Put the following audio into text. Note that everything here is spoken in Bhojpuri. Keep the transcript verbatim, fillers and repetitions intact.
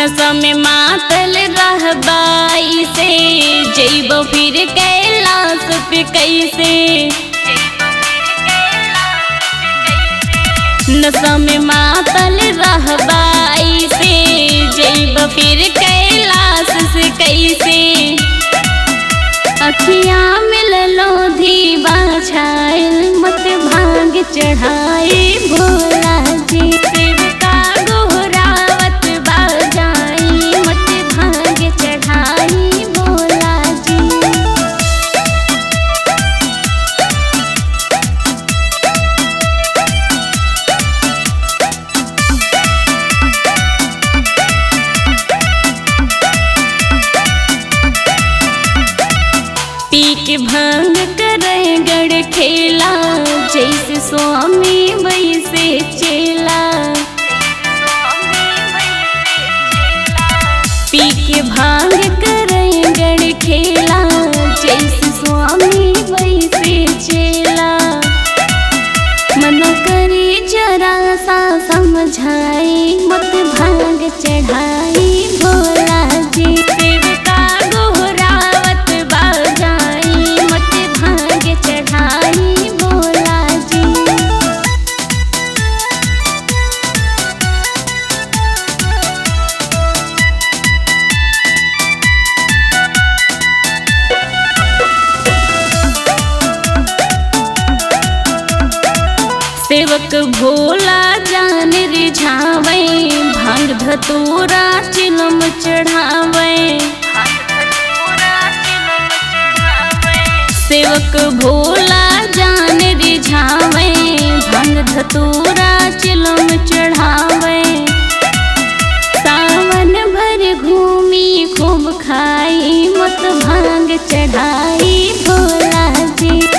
नशा में मातल रहबाई से जइबो फिर कैलाश पे कैसे। नशा में मातल रहबाई से जइबो फिर कैलाश से कैसे। अखिया मिललो धीबा छायल मत भांग चढ़ाए भोला जी। शिवका गोहरावत बाजाई मत भांग चढ़ाई भोला जी। पी के भांग करे गड़ खेला जैसे स्वामी वैसे चेला। पी के भांग करे गड़ खेला जैसे स्वामी वैसे चेला। मना करे जरा सा समझाई मत भांग चढ़ाई भोला जी। शिवका गोहरावत बाजाई मत भांग चढ़ाई भोला जी। सेवक भोला जान रिझावे भांग धतूरा चिलम चढ़ावे। सेवक भोला जान रिझावे भांग धतूरा चिलम चढ़ावे। सावन भर घूमी खूब खाई मत भांग चढ़ाई भोला जी।